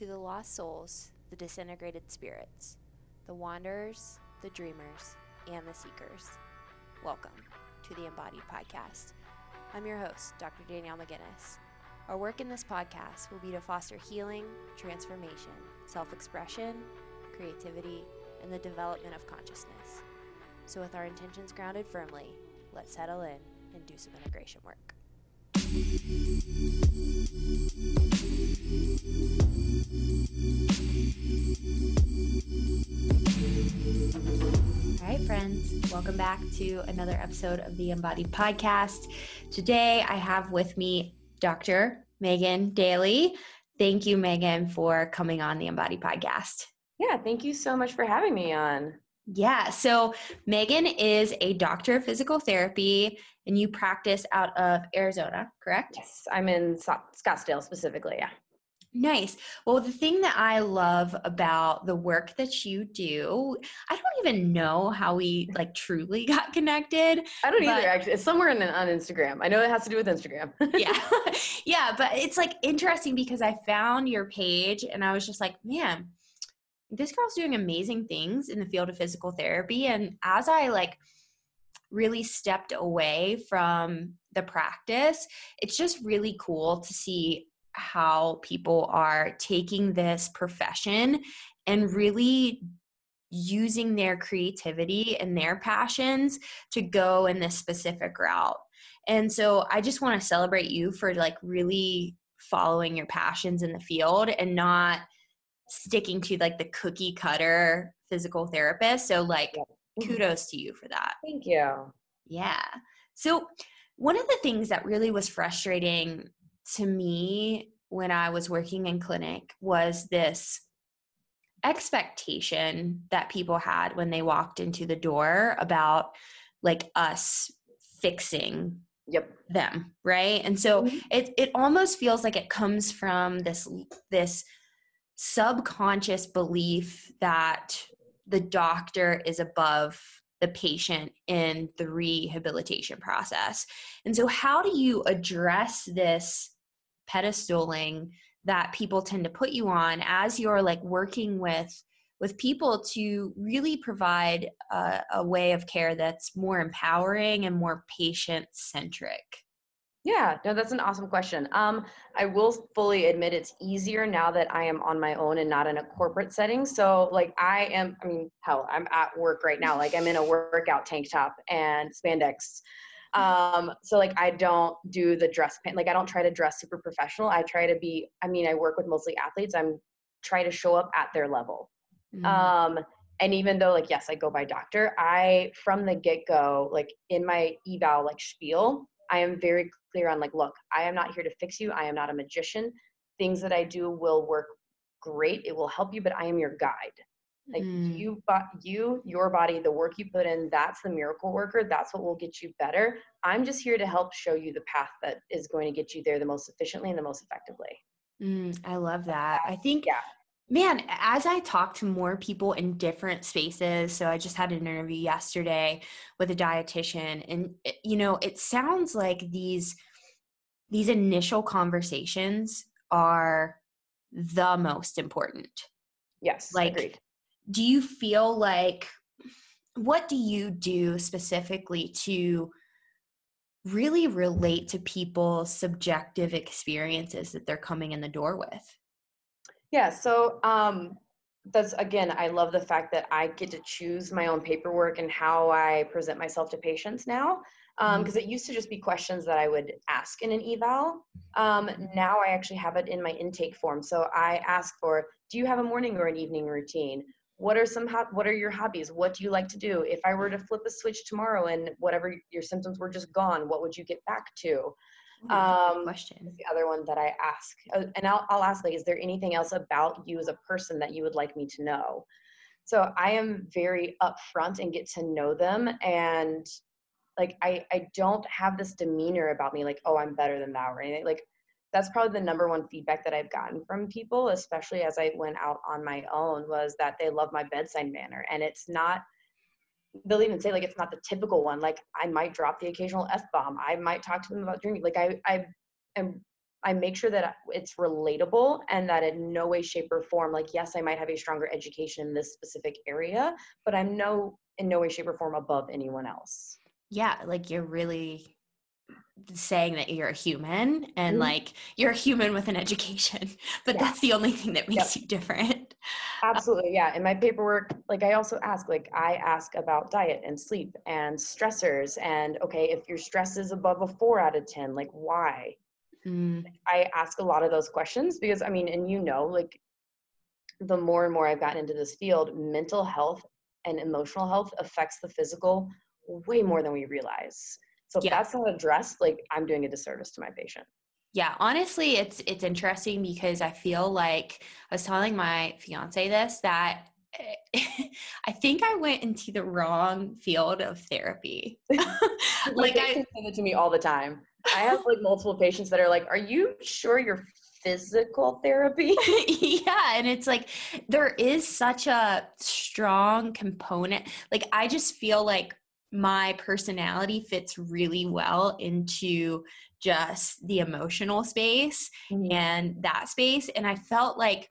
To the lost souls, the disintegrated spirits, the wanderers, the dreamers, and the seekers, welcome to the Embodied Podcast. I'm your host, Dr. Danielle McGinnis. Our work in this podcast will be to foster healing, transformation, self-expression, creativity, and the development of consciousness. So with our intentions grounded firmly, let's settle in and do some integration work. All right, friends, welcome back to another episode of the Embodied Podcast. Today, I have with me Dr. Megan Daly. Thank you, Megan, for coming on the Embodied Podcast. Yeah, thank you so much for having me on. Yeah, so Megan is a doctor of physical therapy, and you practice out of Arizona, correct? Yes, I'm in Scottsdale specifically, yeah. Nice. Well, the thing that I love about the work that you do, I don't even know how we truly got connected. I don't either, actually. It's somewhere on Instagram. I know it has to do with Instagram. Yeah. Yeah, but it's interesting because I found your page and I was just like, man, this girl's doing amazing things in the field of physical therapy. And as I really stepped away from the practice, it's just really cool to see how people are taking this profession and really using their creativity and their passions to go in this specific route. And so I just want to celebrate you for really following your passions in the field and not sticking to the cookie cutter physical therapist. So kudos to you for that. Thank you. Yeah. So one of the things that really was frustrating to me when I was working in clinic was this expectation that people had when they walked into the door about us fixing them, right? And so it almost feels like it comes from this subconscious belief that the doctor is above the patient in the rehabilitation process. And so how do you address this pedestaling that people tend to put you on as you're working with people to really provide a way of care that's more empowering and more patient-centric? Yeah, no, that's an awesome question. I will fully admit it's easier now that I am on my own and not in a corporate setting. So I'm at work right now. I'm in a workout tank top and spandex. So I don't do the dress, I don't try to dress super professional. I try to be, I work with mostly athletes. I'm try to show up at their level. And even though yes, I go by doctor, from the get-go, in my eval, spiel, I am very clear on look, I am not here to fix you. I am not a magician. Things that I do will work great. It will help you, but I am your guide. Your body, the work you put in, that's the miracle worker. That's what will get you better. I'm just here to help show you the path that is going to get you there the most efficiently and the most effectively. I love that. I think, man, as I talk to more people in different spaces, so I just had an interview yesterday with a dietitian, and it sounds like these initial conversations are the most important. Yes, agreed. Do you feel what do you do specifically to really relate to people's subjective experiences that they're coming in the door with? Yeah, so that's, again, I love the fact that I get to choose my own paperwork and how I present myself to patients now, because it used to just be questions that I would ask in an eval. Now I actually have it in my intake form. So I ask for, do you have a morning or an evening routine? What are your hobbies? What do you like to do? If I were to flip a switch tomorrow and whatever your symptoms were just gone, what would you get back to? Question. Is the other one that I ask, and I'll ask, is there anything else about you as a person that you would like me to know? So I am very upfront and get to know them, and I don't have this demeanor about me, oh, I'm better than that or anything. That's probably the number one feedback that I've gotten from people, especially as I went out on my own, was that they love my bedside manner. And it's not, they'll even say it's not the typical one. I might drop the occasional F-bomb. I might talk to them about drinking. I am I make sure that it's relatable and that in no way, shape, or form, like, yes, I might have a stronger education in this specific area, but I'm in no way, shape, or form above anyone else. Yeah, like you're really saying that you're a human and Mhm. like you're a human with an education, but Yeah. that's the only thing that Yep. makes you different. Absolutely. Yeah. In my paperwork, like I also ask, I ask about diet and sleep and stressors. And okay, if your stress is above a 4 out of 10, like why? Mm, I ask a lot of those questions because I mean, and like the more and more I've gotten into this field, mental health and emotional health affects the physical way more than we realize. So if yeah. that's not addressed, like I'm doing a disservice to my patient. Yeah, honestly, it's interesting because I feel like I was telling my fiance this that I think I went into the wrong field of therapy. My Like I patients say that to me all the time. I have like multiple patients that are like, "Are you sure you're physical therapy?" yeah, and it's like there is such a strong component. Like I just feel like my personality fits really well into just the emotional space Mhm. and that space. And I felt like,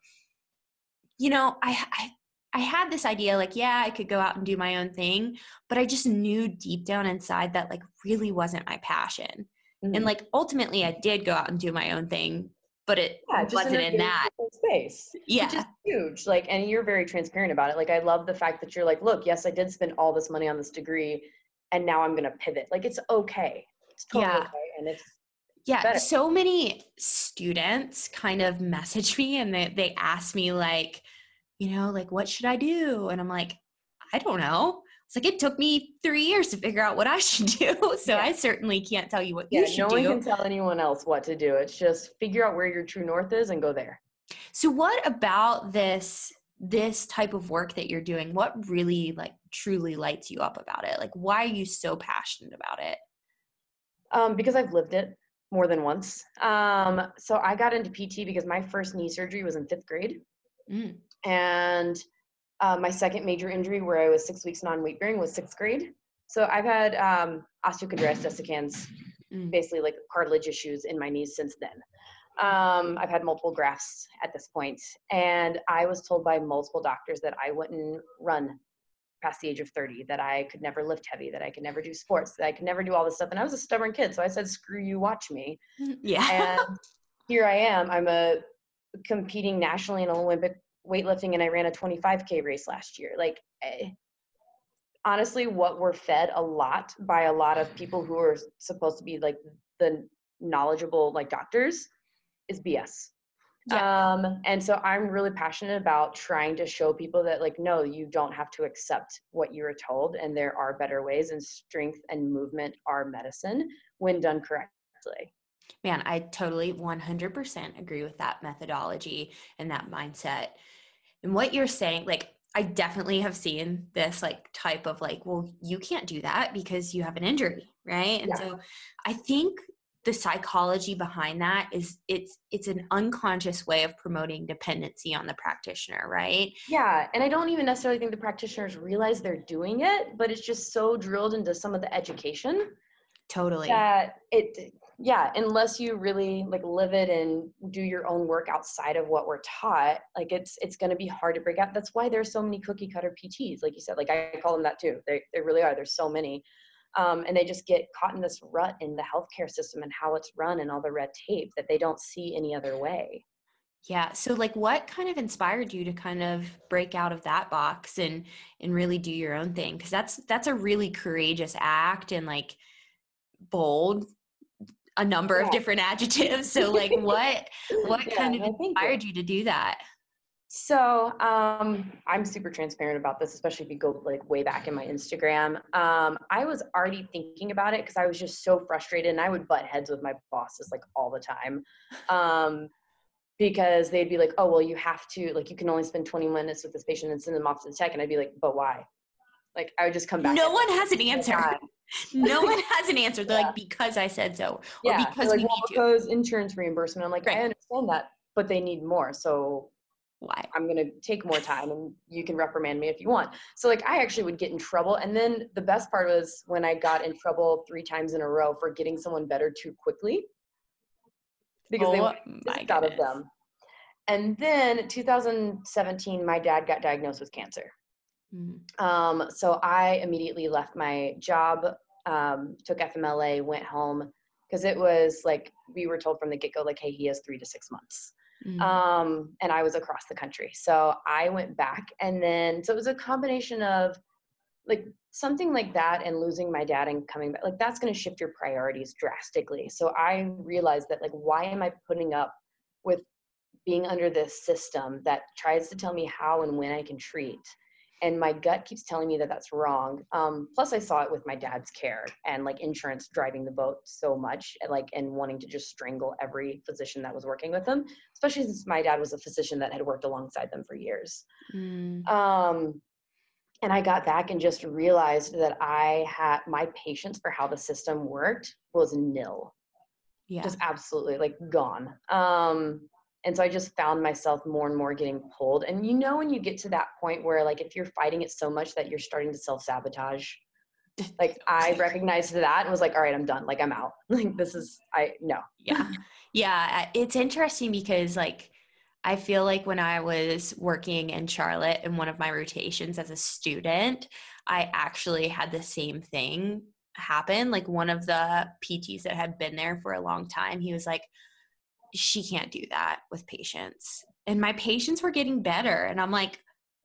I had this idea like, yeah, I could go out and do my own thing, but I just knew deep down inside that like really wasn't my passion. And Mhm. like ultimately I did go out and do my own thing, but it Yeah, just in wasn't a in very that. different space, which is Yeah. huge. Like, and you're very transparent about it. Like, I love the fact that you're like, look, yes, I did spend all this money on this degree, and now I'm gonna pivot. Like, it's okay. It's totally Yeah. okay, and it's Yeah. better. So many students kind of message me and they ask me like, like what should I do? And I'm like, I don't know. It's like it took me 3 years to figure out what I should do. So Yeah, I certainly can't tell you what you yeah. should No one do. can tell anyone else what to do. It's just figure out where your true north is and go there. So what about this type of work that you're doing? What really like truly lights you up about it? Like why are you so passionate about it? Because I've lived it more than once. So I got into PT because my first knee surgery was in 5th grade, Mm, and my second major injury, where I was 6 weeks non-weight bearing, was 6th grade. So I've had osteochondritis dissecans, mm. basically like cartilage issues in my knees since then. I've had multiple grafts at this point, and I was told by multiple doctors that I wouldn't run past the age of 30, that I could never lift heavy, that I could never do sports, that I could never do all this stuff. And I was a stubborn kid, so I said, "Screw you, watch me." Yeah. And here I am. I'm competing nationally in Olympic weightlifting, and I ran a 25K race last year. Like, honestly, what we're fed a lot by a lot of people who are supposed to be like the knowledgeable like doctors is BS. Yeah. And so I'm really passionate about trying to show people that like, no, you don't have to accept what you were told, and there are better ways, and strength and movement are medicine when done correctly. Man, I totally 100% agree with that methodology and that mindset. And what you're saying, like, I definitely have seen this like type of like, well, you can't do that because you have an injury, right? And Yeah. so I think the psychology behind that is it's an unconscious way of promoting dependency on the practitioner, right? Yeah. And I don't even necessarily think the practitioners realize they're doing it, but it's just so drilled into some of the education Totally. that yeah, unless you really like live it and do your own work outside of what we're taught, like it's going to be hard to break out. That's why there's so many cookie cutter PTs, like you said. Like I call them that too. They really are. There's so many. And they just get caught in this rut in the healthcare system and how it's run and all the red tape that they don't see any other way. Yeah. So like what kind of inspired you to kind of break out of that box and really do your own thing? Because that's a really courageous act and like bold, a number of Yeah. different adjectives. So like what Yeah, kind of no, thank you. inspired you to do that? So I'm super transparent about this, especially if you go like way back in my Instagram. I was already thinking about it because I was just so frustrated, and I would butt heads with my bosses like all the time. Because they'd be like, "Oh, well, you have to, like, you can only spend 20 minutes with this patient and send them off to the tech." And I'd be like, "But why?" Like, I would just come back No at one them has an the whole answer. time. No one has an answer. They're Yeah. like, because I said so, or Yeah. They're because like, we "Well, need to. because insurance reimbursement." I'm like, I Right. understand that, but they need more. So Why? I'm going to take more time, and you can reprimand me if you want. So like, I actually would get in trouble. And then the best part was when I got in trouble 3 times in a row for getting someone better too quickly. because they Oh wanted my physics out of goodness. them. And then 2017, my dad got diagnosed with cancer. Mm. So I immediately left my job, took FMLA, went home, because it was like, we were told from the get-go, like, hey, he has 3 to 6 months. Mm. And I was across the country. So I went back, and then, so it was a combination of like something like that and losing my dad and coming back, like that's going to shift your priorities drastically. So I realized that, like, why am I putting up with being under this system that tries to tell me how and when I can treat? And my gut keeps telling me that that's wrong. Plus I saw it with my dad's care and like insurance driving the boat so much, and like, and wanting to just strangle every physician that was working with them, especially since my dad was a physician that had worked alongside them for years. Mm. And I got back and just realized that I had, my patience for how the system worked was nil, Yeah. just absolutely like gone. And so I just found myself more and more getting pulled. And you know, when you get to that point where like, if you're fighting it so much that you're starting to self-sabotage, like I recognized that and was like, all right, I'm done. Like I'm out. Like this is, no. Yeah. Yeah. It's interesting because like, I feel like when I was working in Charlotte in one of my rotations as a student, I actually had the same thing happen. Like one of the PTs that had been there for a long time, he was like, she can't do that with patients. And my patients were getting better. And I'm like,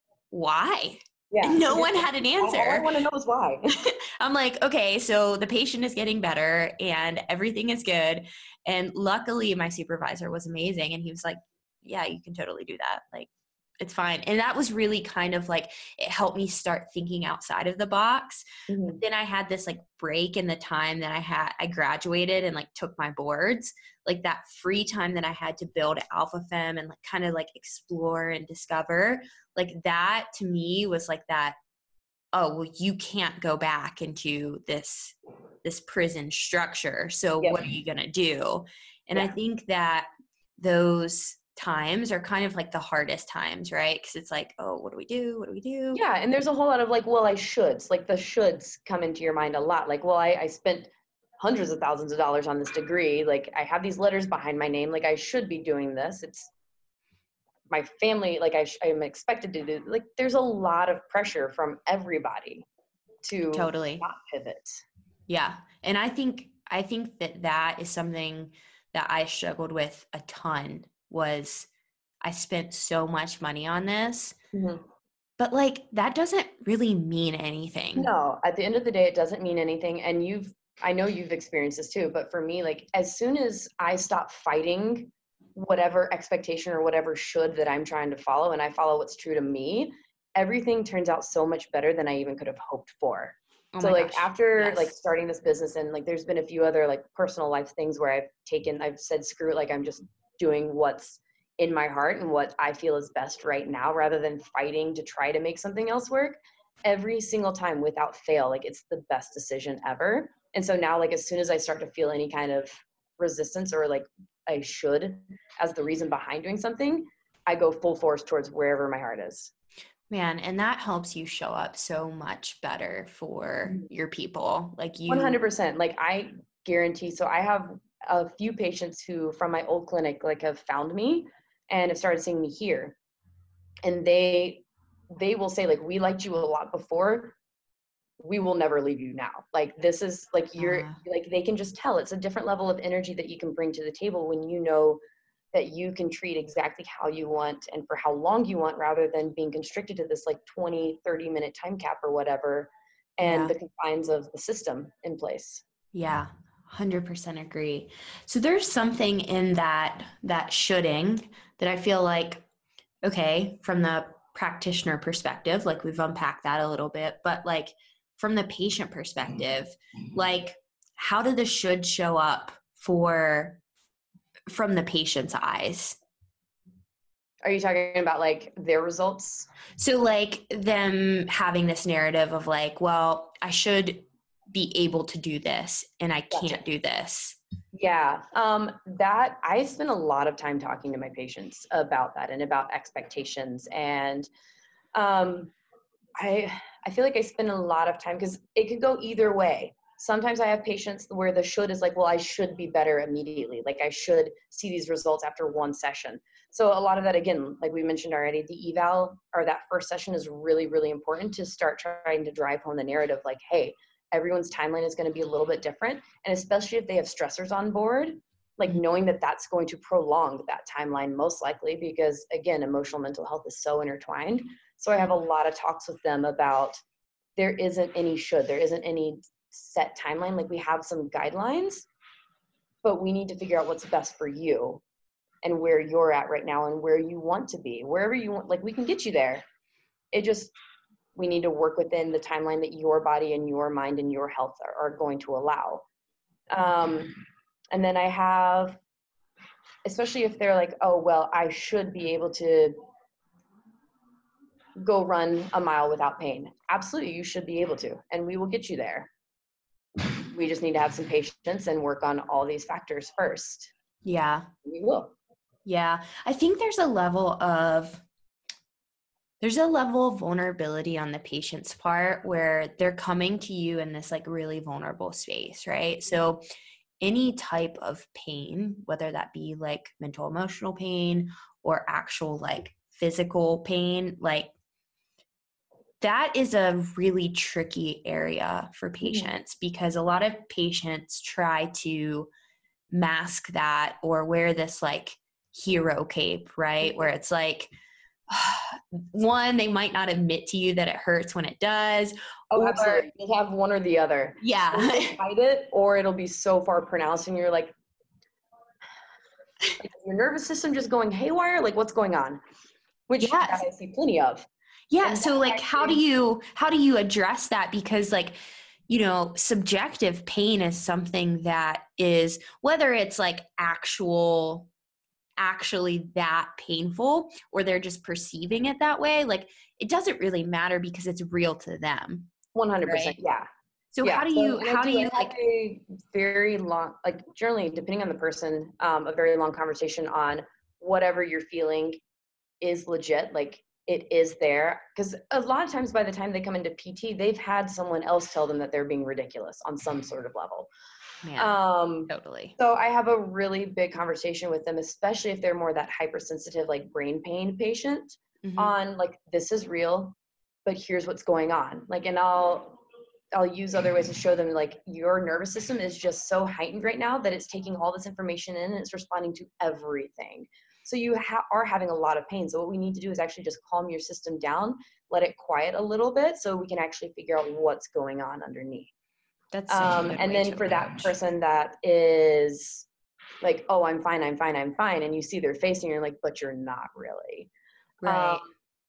why? Yeah. And no one had an All I answer. want to know is why. I'm like, okay, so the patient is getting better and everything is good. And luckily, my supervisor was amazing. And he was like, yeah, you can totally do that. Like, it's fine. And that was really kind of like, it helped me start thinking outside of the box. But Mhm. then I had this like break in the time that I graduated and like took my boards, like that free time that I had to build Alpha Femme and like kind of like explore and discover, like that to me was like that, oh, well, you can't go back into this prison structure. So Yep. what are you going to do? And I Yeah. think that those times are kind of like the hardest times, right? Because it's like, oh, what do we do? What do we do? Yeah, and there's a whole lot of like, well, I shoulds. Like the shoulds come into your mind a lot. Like, well, I spent hundreds of thousands of dollars on this degree. Like, I have these letters behind my name. Like, I should be doing this. It's my family. Like, I'm expected to do. Like, there's a lot of pressure from everybody to Totally. not pivot. Yeah. And I think that that is something that I struggled with a ton was I spent so much money on this, Mhm. but like that doesn't really mean anything. No, at the end of the day, it doesn't mean anything. And I know you've experienced this too, but for me, like as soon as I stop fighting whatever expectation or whatever should that I'm trying to follow, and I follow what's true to me, everything turns out so much better than I even could have hoped for. Oh So my like gosh. after like Yes. starting this business, and like there's been a few other like personal life things where I've said screw it, like I'm just doing what's in my heart and what I feel is best right now rather than fighting to try to make something else work. Every single time without fail, like it's the best decision ever. And so now, like as soon as I start to feel any kind of resistance or like I should as the reason behind doing something, I go full force towards wherever my heart is. Man, and that helps you show up so much better for your people. Like you 100%. Like I guarantee. So I have a few patients who from my old clinic like have found me and have started seeing me here. And they will say like, we liked you a lot before, we will never leave you now. Like this is like you're like they can just tell it's a different level of energy that you can bring to the table when you know that you can treat exactly how you want and for how long you want rather than being constricted to this like 20-30 minute time cap or whatever and yeah. the confines of the system in place. Yeah. 100% agree. So there's something in that shoulding that I feel like okay, from the practitioner perspective, like we've unpacked that a little bit, but like from the patient perspective, like how do the should show up from the patient's eyes? Are you talking about like their results? So like them having this narrative of like, well, I should be able to do this and I Gotcha. can't do this. Yeah, that I spend a lot of time talking to my patients about that and about expectations. And um, I feel like I spend a lot of time because it could go either way. Sometimes I have patients where the should is like, well, I should be better immediately. Like I should see these results after one session. So a lot of that, again, like we mentioned already, the eval or that first session is really, really important to start trying to drive home the narrative like, hey, everyone's timeline is going to be a little bit different. And especially if they have stressors on board, like knowing that that's going to prolong that timeline most likely, because again, emotional mental health is so intertwined. So I have a lot of talks with them about there isn't any should, there isn't any set timeline. Like we have some guidelines, but we need to figure out what's best for you and where you're at right now and where you want to be, wherever you want. Like we can get you there. We need to work within the timeline that your body and your mind and your health are going to allow. And then I have, especially if they're like, oh, well, I should be able to go run a mile without pain. Absolutely, you should be able to, and we will get you there. We just need to have some patience and work on all these factors first. Yeah. We will. Yeah. I think there's a level of vulnerability on the patient's part where they're coming to you in this like really vulnerable space, right? So any type of pain, whether that be like mental, emotional pain or actual like physical pain, like that is a really tricky area for patients because a lot of patients try to mask that or wear this like hero cape, right? Where it's like, one, they might not admit to you that it hurts when it does. Oh, absolutely. You'll have one or the other. Yeah. Hide it, or it'll be so far pronounced and you're like your nervous system just going haywire? Like what's going on? Which I see plenty of. Yeah. And so like, how do you address that? Because like, you know, subjective pain is something that is, whether it's like actually that painful or they're just perceiving it that way, like it doesn't really matter because it's real to them. 100%. Right? Yeah. So yeah. how do you like a very long, like generally depending on the person, a very long conversation on whatever you're feeling is legit. Like it is there. Because a lot of times by the time they come into PT, they've had someone else tell them that they're being ridiculous on some sort of level. Man, totally. So I have a really big conversation with them, especially if they're more that hypersensitive, like brain pain patient on like, this is real, but here's what's going on. Like, and I'll use other ways to show them like your nervous system is just so heightened right now that it's taking all this information in and it's responding to everything. So you are having a lot of pain. So what we need to do is actually just calm your system down, let it quiet a little bit so we can actually figure out what's going on underneath. That's and then for that person that is like, oh, I'm fine. And you see their face and you're like, but you're not really. Right.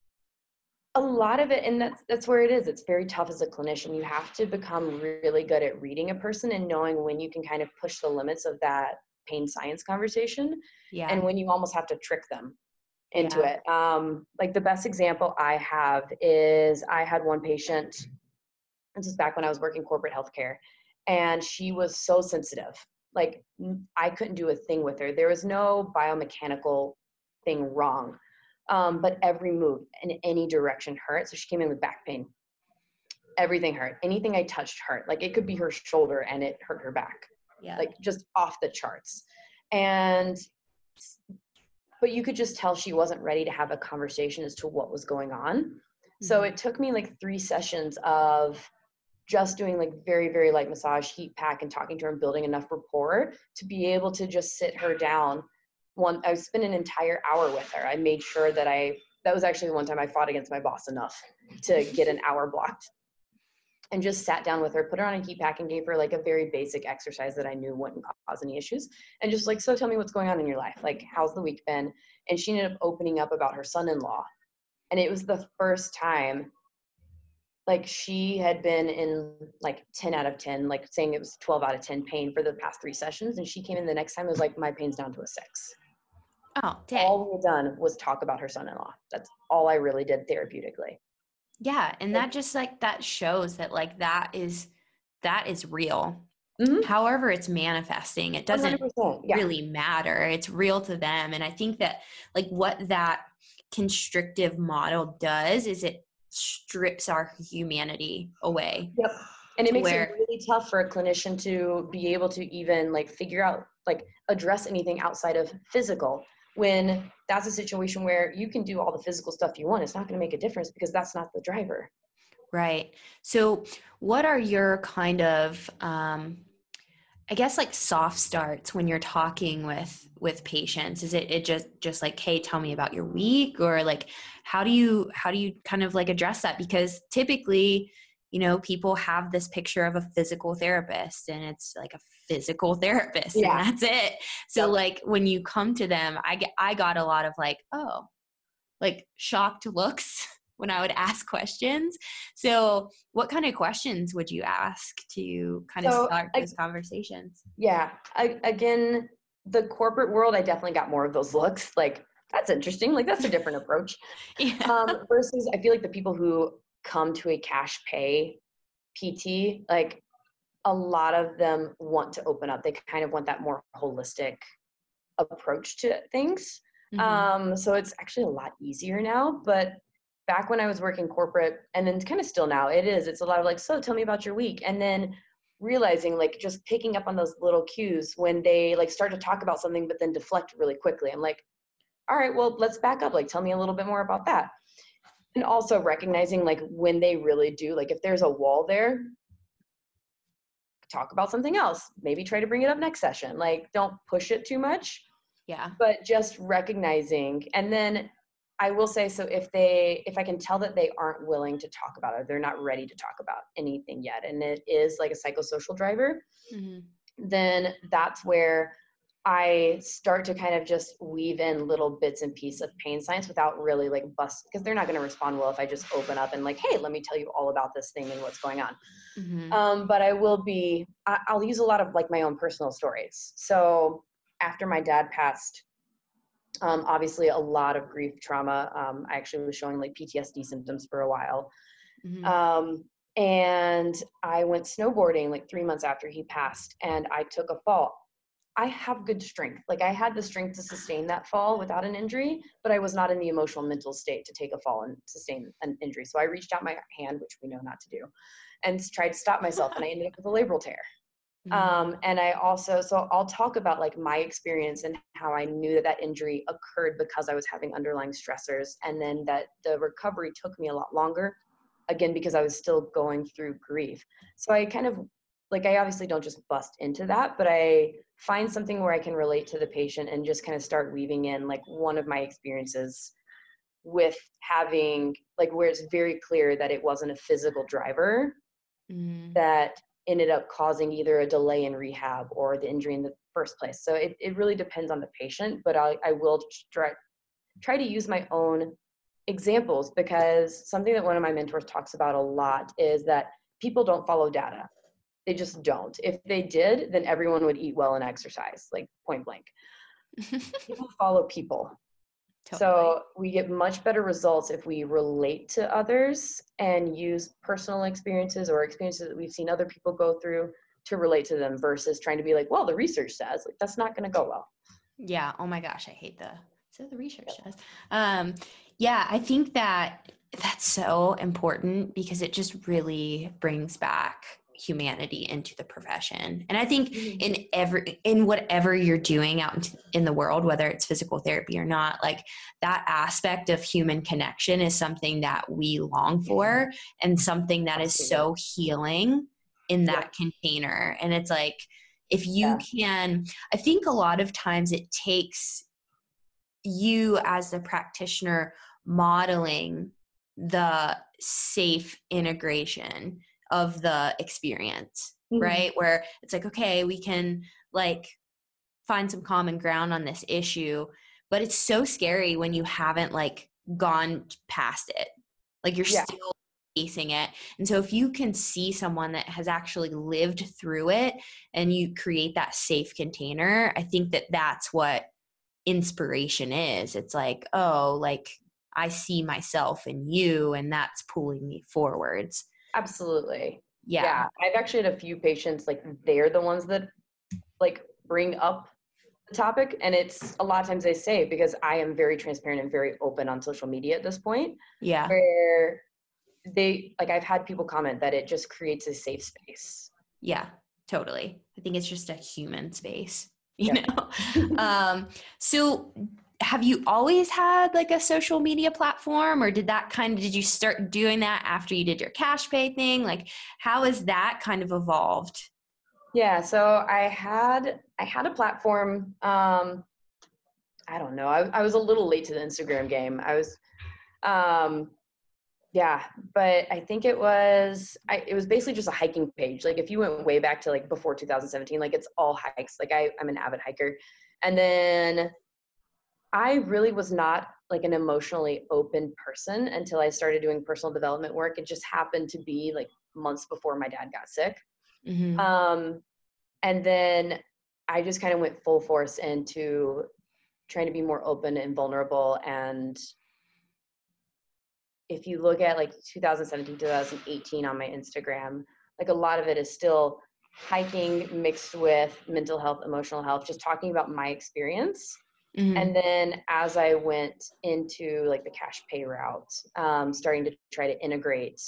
A lot of it, and that's where it is. It's very tough as a clinician. You have to become really good at reading a person and knowing when you can kind of push the limits of that pain science conversation. Yeah. And when you almost have to trick them into it. Like the best example I have is I had one patient, this is back when I was working corporate healthcare, and she was so sensitive. Like I couldn't do a thing with her. There was no biomechanical thing wrong. But every move in any direction hurt. So she came in with back pain. Everything hurt. Anything I touched hurt. Like it could be her shoulder and it hurt her back. Yeah. Like just off the charts. But you could just tell she wasn't ready to have a conversation as to what was going on. Mm-hmm. So it took me like 3 sessions of just doing like very, very light massage, heat pack, and talking to her and building enough rapport to be able to just sit her down. I spent an entire hour with her. I made sure that that was actually the one time I fought against my boss enough to get an hour blocked, and just sat down with her, put her on a heat pack, and gave her like a very basic exercise that I knew wouldn't cause any issues. And just like, so tell me what's going on in your life. Like, how's the week been? And she ended up opening up about her son-in-law. And it was the first time, like she had been in like 10 out of 10, like saying it was 12 out of 10 pain for the past 3 sessions. And she came in the next time, it was like, my pain's down to a 6. Oh, dang. All we had done was talk about her son-in-law. That's all I really did therapeutically. Yeah. And that just like, that shows that like, that is real. Mm-hmm. However it's manifesting, it doesn't really matter. It's real to them. And I think that like what that constrictive model does is it strips our humanity away. Yep. And it makes where, it really tough for a clinician to be able to even like figure out, like address anything outside of physical, when that's a situation where you can do all the physical stuff you want. It's not going to make a difference because that's not the driver. right. So what are your kind of, I guess like soft starts when you're talking with patients? Is it just like, hey, tell me about your week, or like how do you kind of like address that? Because typically, you know, people have this picture of a physical therapist and it's like a physical therapist and Yeah. that's it. So Yep. like when you come to them, I got a lot of like, oh, like shocked looks when I would ask questions. So what kind of questions would you ask to kind of So start those conversations? yeah, again, the corporate world, I definitely got more of those looks. Like, that's interesting. Like, that's a different approach. Yeah. Versus, I feel like the people who come to a cash pay PT, like a lot of them want to open up. They kind of want that more holistic approach to things. Mm-hmm. So it's actually a lot easier now. But back when I was working corporate, and then kind of still now, it's a lot of like, so tell me about your week. And then realizing, like, just picking up on those little cues when they like start to talk about something, but then deflect really quickly. I'm like, all right, well, let's back up. Like, tell me a little bit more about that. And also recognizing like when they really do, like if there's a wall there, talk about something else. Maybe try to bring it up next session. Like, don't push it too much, Yeah. but just recognizing. And then I will say, so if I can tell that they aren't willing to talk about it, they're not ready to talk about anything yet, and it is like a psychosocial driver, Mm-hmm. then that's where I start to kind of just weave in little bits and pieces of pain science without really like because they're not going to respond well if I just open up and like, hey, let me tell you all about this thing and what's going on. Mm-hmm. But I'll use a lot of like my own personal stories. So after my dad passed, obviously a lot of grief trauma. I actually was showing like PTSD symptoms for a while. Mm-hmm. And I went snowboarding like 3 months after he passed, and I took a fall. I have good strength. Like, I had the strength to sustain that fall without an injury, but I was not in the emotional mental state to take a fall and sustain an injury. So I reached out my hand, which we know not to do, and tried to stop myself, and I ended up with a labral tear. Mm-hmm. And I also, so I'll talk about like my experience and how I knew that that injury occurred because I was having underlying stressors, and then that the recovery took me a lot longer, again, because I was still going through grief. So I kind of like, I obviously don't just bust into that, but I find something where I can relate to the patient and just kind of start weaving in like one of my experiences with having like, where it's very clear that it wasn't a physical driver Mm-hmm. that ended up causing either a delay in rehab or the injury in the first place. So it really depends on the patient, but I will try to use my own examples, because something that one of my mentors talks about a lot is that people don't follow data. They just don't. If they did, then everyone would eat well and exercise, like point blank. People follow people. Totally. So we get much better results if we relate to others and use personal experiences or experiences that we've seen other people go through to relate to them, versus trying to be like, well, the research says, like, that's not going to go well. Yeah. Oh my gosh, I hate so the research says. Yeah, I think that that's so important because it just really brings back humanity into the profession. And I think in whatever you're doing out in the world, whether it's physical therapy or not, like that aspect of human connection is something that we long for and something that is so healing in that container. And it's like, if you can, I think a lot of times it takes you as the practitioner modeling the safe integration of the experience, right? Where it's like, okay, we can like find some common ground on this issue, but it's so scary when you haven't like gone past it. Like you're still facing it. And so if you can see someone that has actually lived through it and you create that safe container, I think that that's what inspiration is. It's like, oh, like I see myself in you and that's pulling me forwards. Absolutely. Yeah. I've actually had a few patients, like they're the ones that like bring up the topic, and it's a lot of times they say, because I am very transparent and very open on social media at this point, Yeah. where I've had people comment that it just creates a safe space. Yeah, totally. I think it's just a human space, Yep. So have you always had like a social media platform, or did you start doing that after you did your cash pay thing? Like, how has that kind of evolved? Yeah, so I had a platform. I don't know. I was a little late to the Instagram game. Um, yeah, but I think it was basically just a hiking page. Like if you went way back to like before 2017, like it's all hikes. Like I'm an avid hiker, and then I really was not like an emotionally open person until I started doing personal development work. It just happened to be like months before my dad got sick. Mm-hmm. And then I just kind of went full force into trying to be more open and vulnerable. And if you look at like 2017, 2018 on my Instagram, like a lot of it is still hiking mixed with mental health, emotional health, just talking about my experience. Mm-hmm. And then as I went into like the cash pay route, starting to try to integrate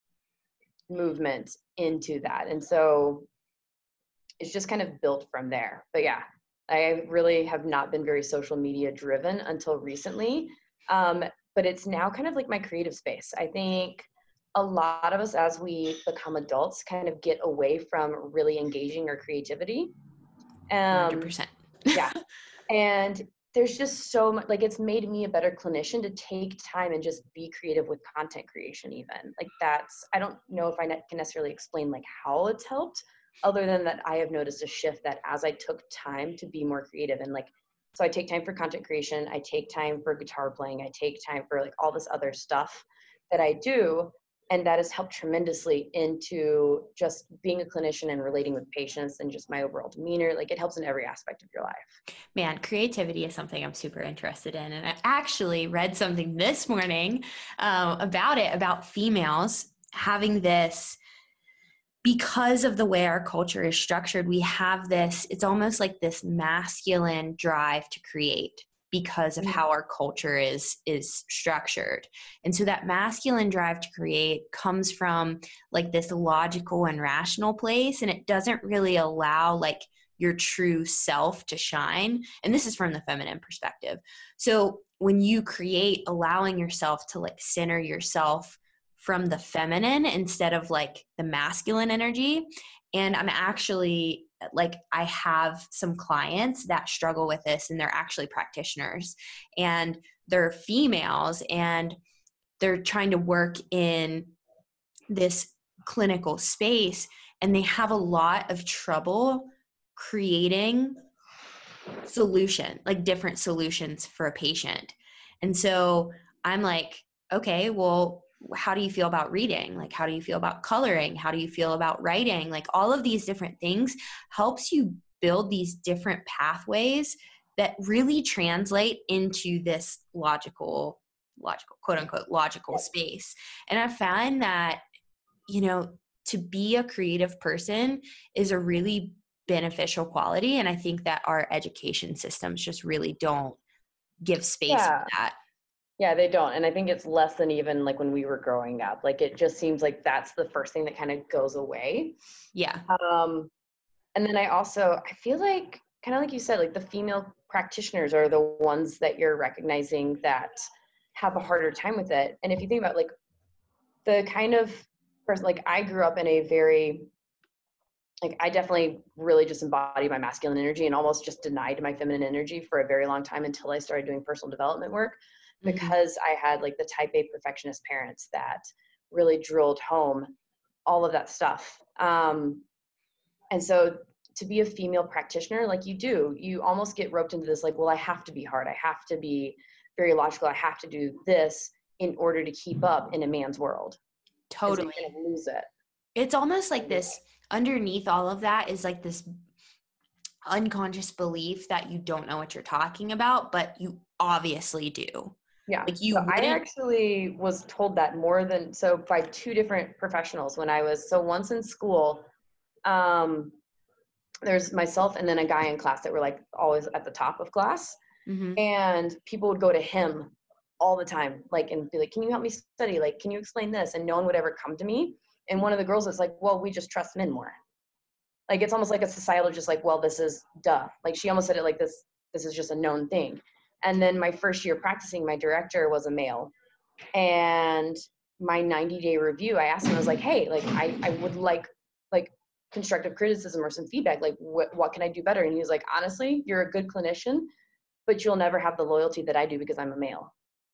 movement into that. And so it's just kind of built from there. But yeah, I really have not been very social media driven until recently. But it's now kind of like my creative space. I think a lot of us, as we become adults, kind of get away from really engaging our creativity. 100%. Yeah. And there's just so much, like it's made me a better clinician to take time and just be creative with content creation even. Like I don't know if I can necessarily explain like how it's helped, other than that I have noticed a shift that as I took time to be more creative and like, so I take time for content creation, I take time for guitar playing, I take time for like all this other stuff that I do. And that has helped tremendously into just being a clinician and relating with patients and just my overall demeanor. Like it helps in every aspect of your life. Man, creativity is something I'm super interested in. And I actually read something this morning about females having this, because of the way our culture is structured, we have this, it's almost like this masculine drive to create because of how our culture is structured. And so that masculine drive to create comes from like this logical and rational place, and it doesn't really allow like your true self to shine. And this is from the feminine perspective. So when you create, allowing yourself to like center yourself from the feminine instead of like the masculine energy. And I'm actually like, I have some clients that struggle with this, and they're actually practitioners and they're females, and they're trying to work in this clinical space, and they have a lot of trouble creating different solutions for a patient. And so I'm like, okay, well, how do you feel about reading? Like, how do you feel about coloring? How do you feel about writing? Like all of these different things helps you build these different pathways that really translate into this logical, quote unquote, logical space. And I find that, to be a creative person is a really beneficial quality. And I think that our education systems just really don't give space for Yeah. that. Yeah, they don't. And I think it's less than even like when we were growing up. Like it just seems like that's the first thing that kind of goes away. Yeah. And then I feel like, kind of like you said, like the female practitioners are the ones that you're recognizing that have a harder time with it. And if you think about like the kind of person, like I grew up in a very, like I definitely really just embodied my masculine energy and almost just denied my feminine energy for a very long time until I started doing personal development work, because I had like the type A perfectionist parents that really drilled home all of that stuff. And so to be a female practitioner, like you almost get roped into this, like, well, I have to be hard. I have to be very logical. I have to do this in order to keep up in a man's world. Totally. And so you kind of lose it. It's almost like this, underneath all of that is like this unconscious belief that you don't know what you're talking about, but you obviously do. Yeah. Like you so wouldn't. I actually was told that by two different professionals when once in school, there's myself and then a guy in class that were like always at the top of class. Mm-hmm. And people would go to him all the time, like, and be like, can you help me study? Like, can you explain this? And no one would ever come to me. And one of the girls was like, well, we just trust men more. Like, it's almost like a societal, just like, well, this is duh. Like, she almost said it like this is just a known thing. And then my first year practicing, my director was a male. And my 90-day review, I asked him, I was like, hey, like, I would like constructive criticism or some feedback. Like, what can I do better? And he was like, honestly, you're a good clinician, but you'll never have the loyalty that I do because I'm a male.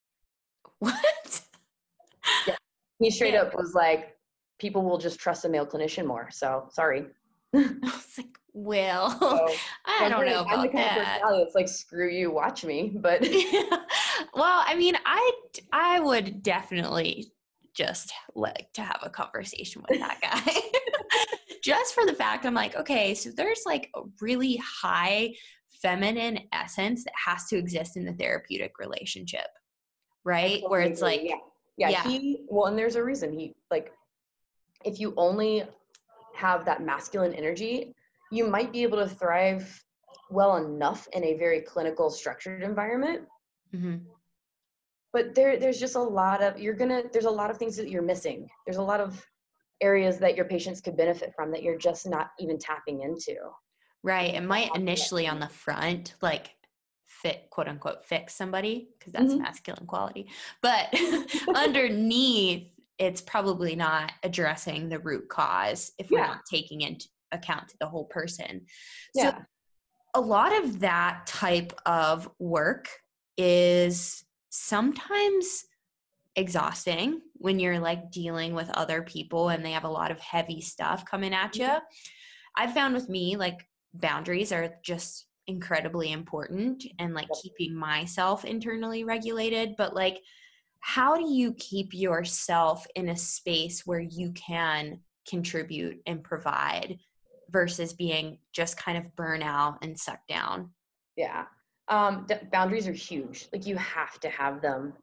What? Yeah. He straight up was like, people will just trust a male clinician more. So sorry. I was like, well, So, I don't know I'm the about kind of that. personality that's like, screw you, watch me. But Well, I mean, I would definitely just like to have a conversation with that guy. Just for the fact I'm like, okay, so there's like a really high feminine essence that has to exist in the therapeutic relationship, right? Where it's like, yeah, well, and there's a reason he, like, if you only have that masculine energy, you might be able to thrive well enough in a very clinical structured environment. mm-hmm. But there's just a lot of, there's a lot of things that you're missing. There's a lot of areas that your patients could benefit from that you're just not even tapping into. Right. It might initially on the front, like quote unquote, fix somebody because that's masculine quality. But underneath, it's probably not addressing the root cause if we're not taking into account to the whole person. So a lot of that type of work is sometimes exhausting when you're like dealing with other people and they have a lot of heavy stuff coming at you. I've found with me, like, boundaries are just incredibly important and like keeping myself internally regulated. But like, how do you keep yourself in a space where you can contribute and provide versus being just kind of burnout and sucked down? Yeah. Boundaries are huge. Like, you have to have them.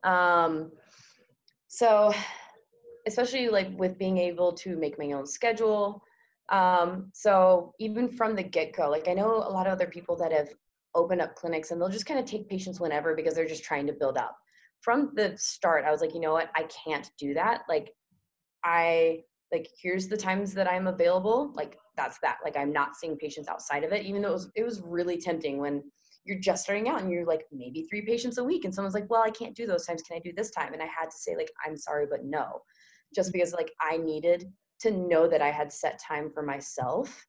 So especially like with being able to make my own schedule. So even from the get-go, like, I know a lot of other people that have opened up clinics and they'll just kind of take patients whenever because they're just trying to build up. From the start, I was like, you know what? I can't do that. Like, here's the times that I'm available. Like, that's that. Like, I'm not seeing patients outside of it, even though it was really tempting when you're just starting out and you're like maybe 3 patients a week. And someone's like, well, I can't do those times. Can I do this time? And I had to say, like, I'm sorry, but no, just because like I needed to know that I had set time for myself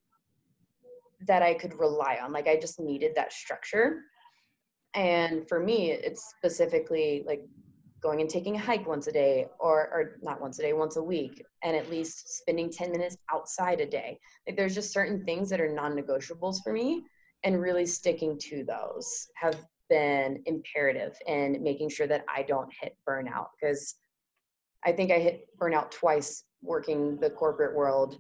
that I could rely on. Like, I just needed that structure. And for me, it's specifically like going and taking a hike once a day, or not once a day, once a week, and at least spending 10 minutes outside a day. Like, there's just certain things that are non-negotiables for me, and really sticking to those have been imperative in making sure that I don't hit burnout, because I think I hit burnout twice working the corporate world.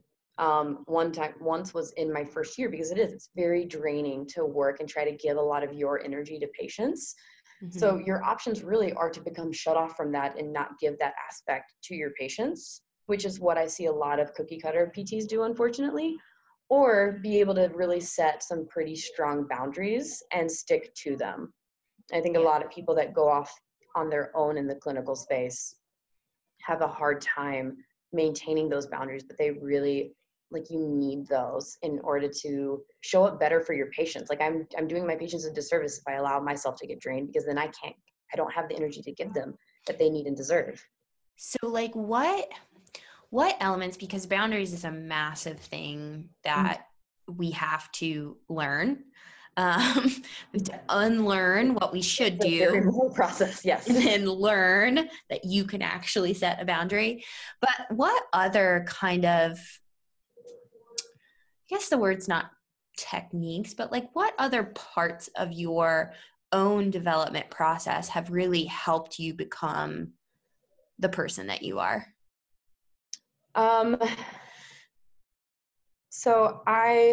Once was in my first year, because it's very draining to work and try to give a lot of your energy to patients. So your options really are to become shut off from that and not give that aspect to your patients, which is what I see a lot of cookie cutter PTs do, unfortunately, or be able to really set some pretty strong boundaries and stick to them. I think a lot of people that go off on their own in the clinical space have a hard time maintaining those boundaries, but they really, like, you need those in order to show up better for your patients. Like, I'm doing my patients a disservice if I allow myself to get drained, because then I don't have the energy to give them that they need and deserve. So like what elements, because boundaries is a massive thing that we have to learn. We have to unlearn what we should do. It's a very long process, yes. And then learn that you can actually set a boundary. But what other kind of, I guess the word's not techniques, but like what other parts of your own development process have really helped you become the person that you are? So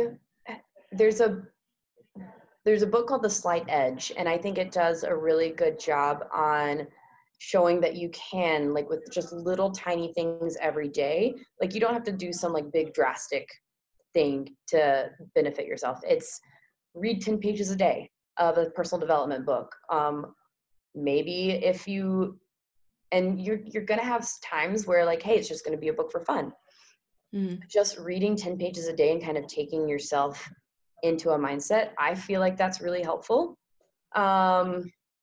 there's a book called The Slight Edge, and I think it does a really good job on showing that you can, like, with just little tiny things every day, like, you don't have to do some like big drastic thing to benefit yourself. It's read 10 pages a day of a personal development book, maybe if you, and you're going to have times where like, hey, it's just going to be a book for fun. Mm-hmm. Just reading 10 pages a day and kind of taking yourself into a mindset, I feel like that's really helpful. Trying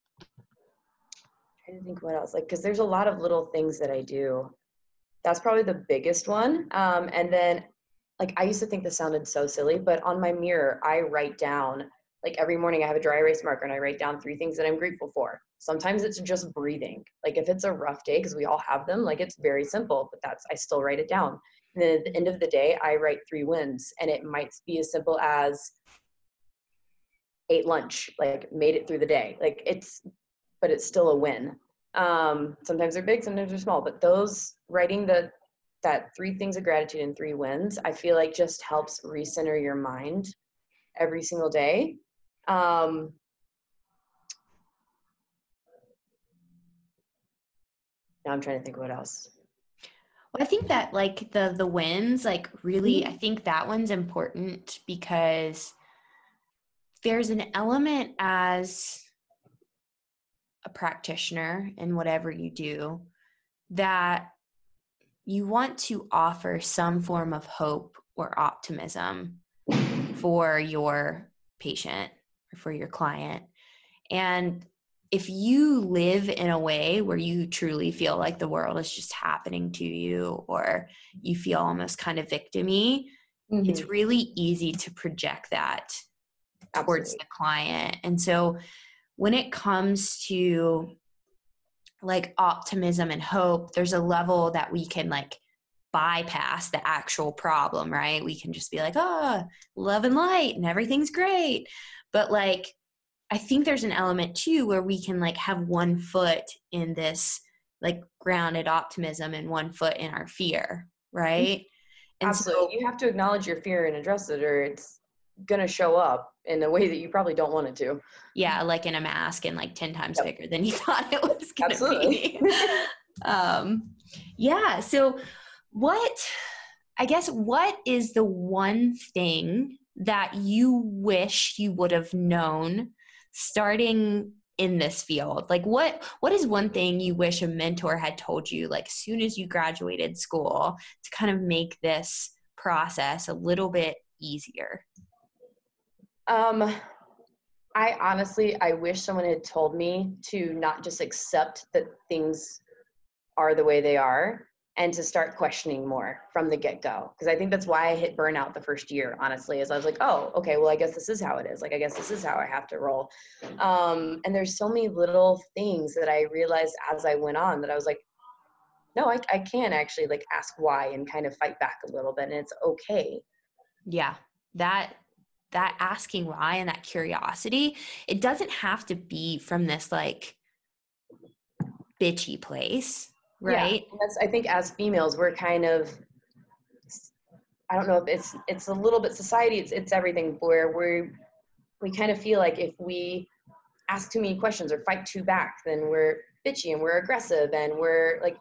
to think what else, like, because there's a lot of little things that I do. That's probably the biggest one. And then, like, I used to think this sounded so silly, but on my mirror, I write down, like, every morning I have a dry erase marker and I write down 3 things that I'm grateful for. Sometimes it's just breathing. Like, if it's a rough day, because we all have them, like, it's very simple, but I still write it down. And then at the end of the day, I write 3 wins. And it might be as simple as ate lunch, like, made it through the day. Like, but it's still a win. Sometimes they're big, sometimes they're small, but those writing that 3 things of gratitude and 3 wins, I feel like just helps recenter your mind every single day. Now I'm trying to think what else. Well, I think that like the wins, like really, I think that one's important because there's an element as a practitioner in whatever you do that you want to offer some form of hope or optimism for your patient or for your client. And if you live in a way where you truly feel like the world is just happening to you, or you feel almost kind of victim-y, it's really easy to project that towards the client. And so when it comes to like optimism and hope, there's a level that we can like bypass the actual problem, right? We can just be like, oh, love and light and everything's great. But like, I think there's an element too where we can like have one foot in this like grounded optimism and one foot in our fear, right? And absolutely. So you have to acknowledge your fear and address it, or it's going to show up in a way that you probably don't want it to. Yeah, like in a mask and like 10 times bigger than you thought it was going to be. Yeah, so what is the one thing that you wish you would have known starting in this field? Like what is one thing you wish a mentor had told you like as soon as you graduated school to kind of make this process a little bit easier? I wish someone had told me to not just accept that things are the way they are and to start questioning more from the get-go. Because I think that's why I hit burnout the first year, honestly, is I was like, oh, okay, well, I guess this is how it is. Like, I guess this is how I have to roll. And there's so many little things that I realized as I went on that I was like, no, I can actually like ask why and kind of fight back a little bit, and it's okay. Yeah, that asking why and that curiosity, it doesn't have to be from this like bitchy place, right? Yeah, I think as females, we're kind of, I don't know if it's a little bit society, it's everything, where we kind of feel like if we ask too many questions or fight too back, then we're bitchy and we're aggressive and we're like,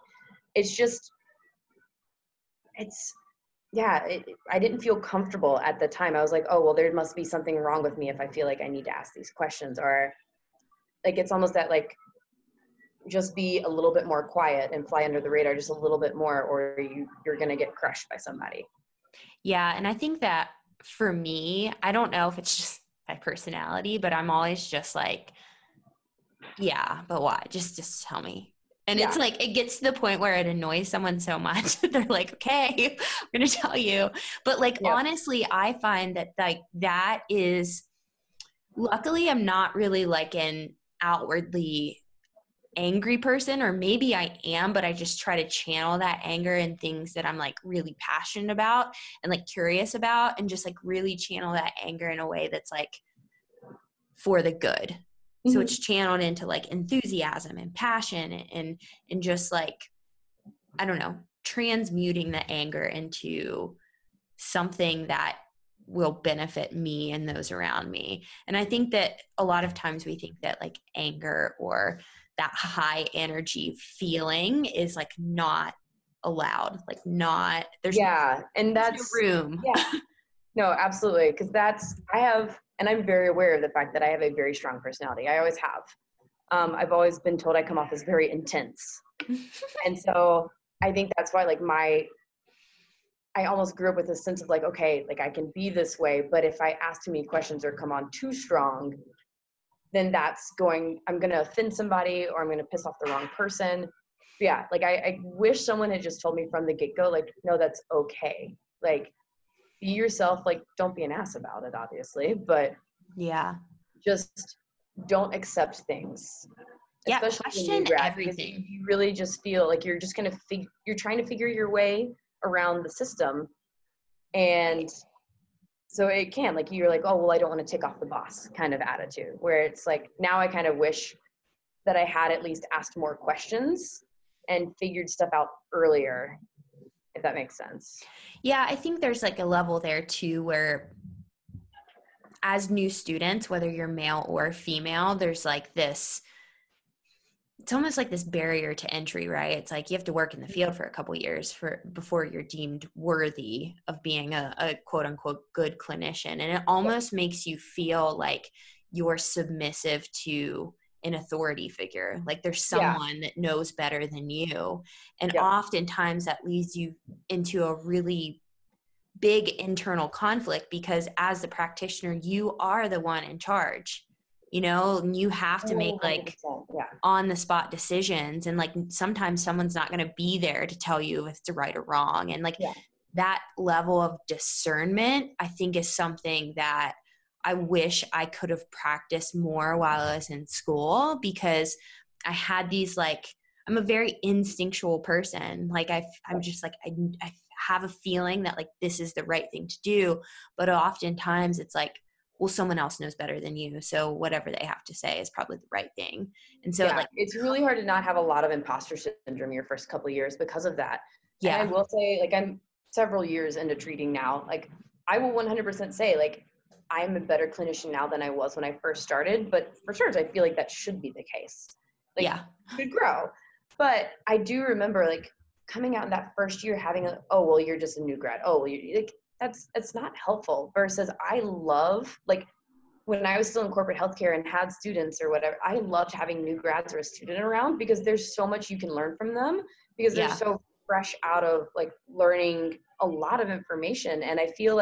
I didn't feel comfortable at the time. I was like, oh, well, there must be something wrong with me if I feel like I need to ask these questions, or like, it's almost that like, just be a little bit more quiet and fly under the radar just a little bit more, or you're going to get crushed by somebody. Yeah. And I think that for me, I don't know if it's just my personality, but I'm always just like, yeah, but why? Just tell me. And it's like, it gets to the point where it annoys someone so much that they're like, okay, I'm going to tell you. But like, honestly, I find that like that is, luckily I'm not really like an outwardly angry person, or maybe I am, but I just try to channel that anger in things that I'm like really passionate about and like curious about, and just like really channel that anger in a way that's like for the good. So it's channeled into like enthusiasm and passion and just like, I don't know, transmuting the anger into something that will benefit me and those around me. And I think that a lot of times we think that like anger or that high energy feeling is like not allowed, like not, there's and that's no room. No, absolutely. Cause and I'm very aware of the fact that I have a very strong personality. I always have. I've always been told I come off as very intense. And so I think that's why like I almost grew up with a sense of like, okay, like I can be this way, but if I ask too many questions or come on too strong, then I'm going to offend somebody or I'm going to piss off the wrong person. But yeah. Like I wish someone had just told me from the get-go, like, no, that's okay. Like be yourself, like don't be an ass about it, obviously, but yeah, just don't accept things. yeah, Especially when question you grad, everything. you really just feel like you're just going to you're trying to figure your way around the system. And so it can, like, you're like, oh, well, I don't want to tick off the boss kind of attitude, where it's like, now I kind of wish that I had at least asked more questions and figured stuff out earlier, if that makes sense. Yeah, I think there's like a level there too, where as new students, whether you're male or female, there's like this, it's almost like this barrier to entry, right? It's like you have to work in the field for a couple years before you're deemed worthy of being a quote unquote good clinician. And it almost makes you feel like you're submissive to an authority figure. Like there's someone that knows better than you. And oftentimes that leads you into a really big internal conflict, because as the practitioner, you are the one in charge, you know, and you have to make like on the spot decisions. And like sometimes someone's not going to be there to tell you if it's right or wrong. And like that level of discernment, I think, is something that I wish I could have practiced more while I was in school, because I had these like, I'm a very instinctual person. Like I'm just like, I have a feeling that like this is the right thing to do. But oftentimes it's like, well, someone else knows better than you, so whatever they have to say is probably the right thing. And so it's really hard to not have a lot of imposter syndrome your first couple of years because of that. Yeah. And I will say, like, I'm several years into treating now. Like, I will 100% say, like, I'm a better clinician now than I was when I first started. But for sure, I feel like that should be the case. Like, you could grow. But I do remember, like, coming out in that first year having oh, well, you're just a new grad. Oh, well, like, it's not helpful. Versus I love, like, when I was still in corporate healthcare and had students or whatever, I loved having new grads or a student around, because there's so much you can learn from them, because they're so fresh out of like learning a lot of information. And I do feel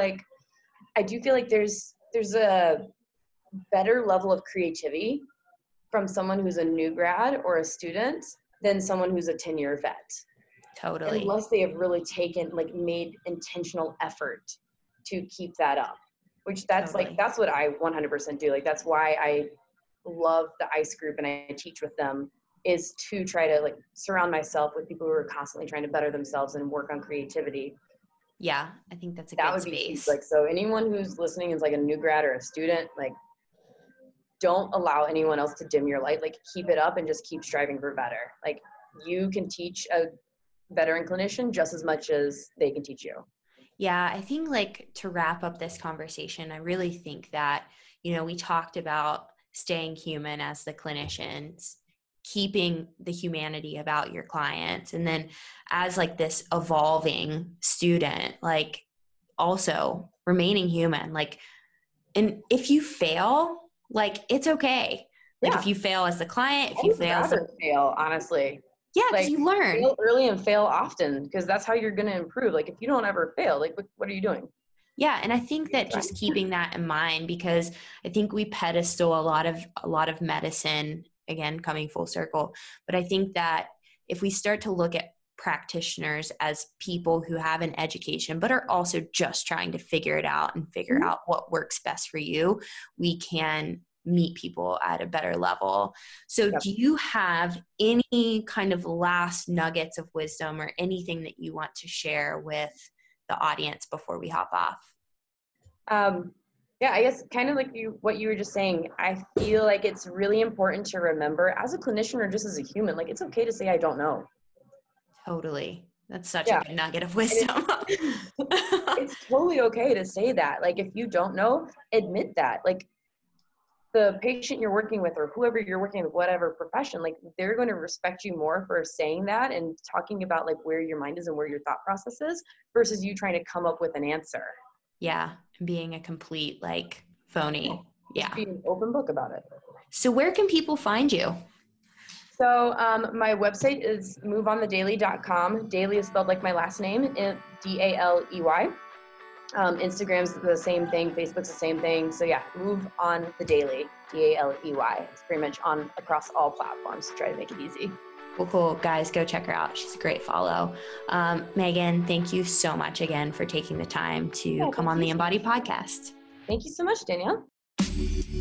like there's a better level of creativity from someone who's a new grad or a student than someone who's a 10-year vet. Totally. Unless they have really made intentional effort to keep that up, which that's what I 100% do. Like, that's why I love the ICE group and I teach with them, is to try to like surround myself with people who are constantly trying to better themselves and work on creativity. Yeah, I think that's a good space. Like, so anyone who's listening is like a new grad or a student, like, don't allow anyone else to dim your light. Like, keep it up and just keep striving for better. Like, you can teach a veteran clinician just as much as they can teach you. Yeah, I think, like, to wrap up this conversation, I really think that, you know, we talked about staying human as the clinicians, keeping the humanity about your clients, and then as like this evolving student, like also remaining human. Like, and if you fail, like, it's okay. Like, if you fail as the client, if you fail, honestly. Yeah, because you learn. Fail early and fail often, because that's how you're going to improve. Like, if you don't ever fail, like, what are you doing? Yeah, and I think that just keeping that in mind, because I think we pedestal a lot of medicine, again, coming full circle. But I think that if we start to look at practitioners as people who have an education but are also just trying to figure it out and figure out what works best for you, we can meet people at a better level. So do you have any kind of last nuggets of wisdom or anything that you want to share with the audience before we hop off? Yeah, I guess kind of like what you were just saying, I feel like it's really important to remember as a clinician or just as a human, like, it's okay to say, I don't know. Totally. That's such a good nugget of wisdom. It's totally okay to say that. Like, if you don't know, admit that. Like, the patient you're working with or whoever you're working with, whatever profession, like, they're going to respect you more for saying that and talking about like where your mind is and where your thought process is, versus you trying to come up with an answer. Yeah. And being a complete like phony. Yeah. Just be an open book about it. So where can people find you? So my website is moveonthedaily.com. Daily is spelled like my last name, Daley. Instagram's the same thing. Facebook's the same thing. So yeah, Move on the Daily, Daley. It's pretty much on across all platforms to try to make it easy. Cool. Guys, go check her out. She's a great follow. Megan, thank you so much again for taking the time to come on the Embody podcast. Thank you so much, Danielle.